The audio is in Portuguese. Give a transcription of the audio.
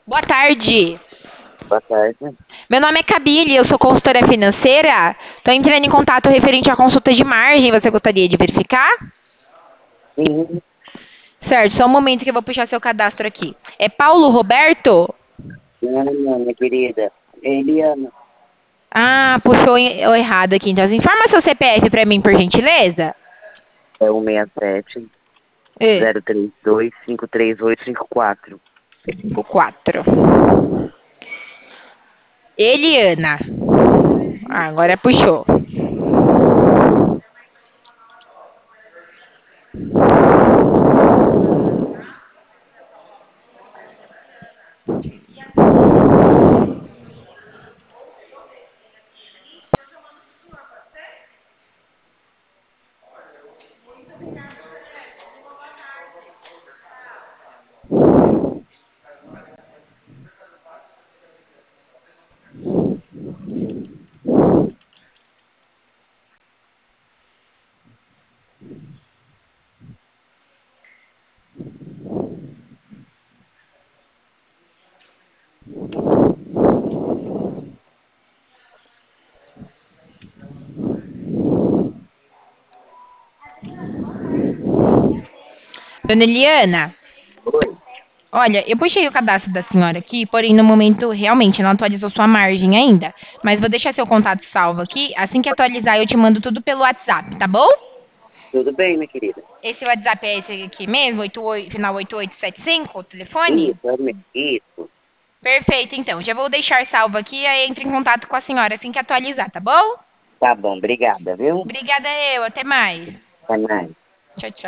Boa tarde. Boa tarde. Meu nome é Kabile, eu sou consultora financeira. Estou entrando em contato referente à consulta de margem. Você gostaria de verificar? Sim, Certo, só um momento que eu vou puxar seu cadastro aqui. É Paulo Roberto? Ana, minha querida. Eliana, Ah, puxou errado aqui. Então, informa seu CPF para mim, por gentileza. é 167 É, 032 53854. 4. Eliana. Ah, agora puxou. Dona Eliana, Oi, olha, eu puxei o cadastro da senhora aqui, porém no momento realmente não atualizou sua margem ainda. Mas vou deixar seu contato salvo aqui. Assim que atualizar, eu te mando tudo pelo WhatsApp, tá bom? tudo bem, minha querida? Esse WhatsApp é esse aqui mesmo, 88, final 8875, o telefone? Isso, isso. Perfeito, então. Já vou deixar salvo aqui, aí entre em contato com a senhora assim que atualizar, tá bom? Tá bom, obrigada, viu? Obrigada eu, até mais. Até mais. Tchau, tchau.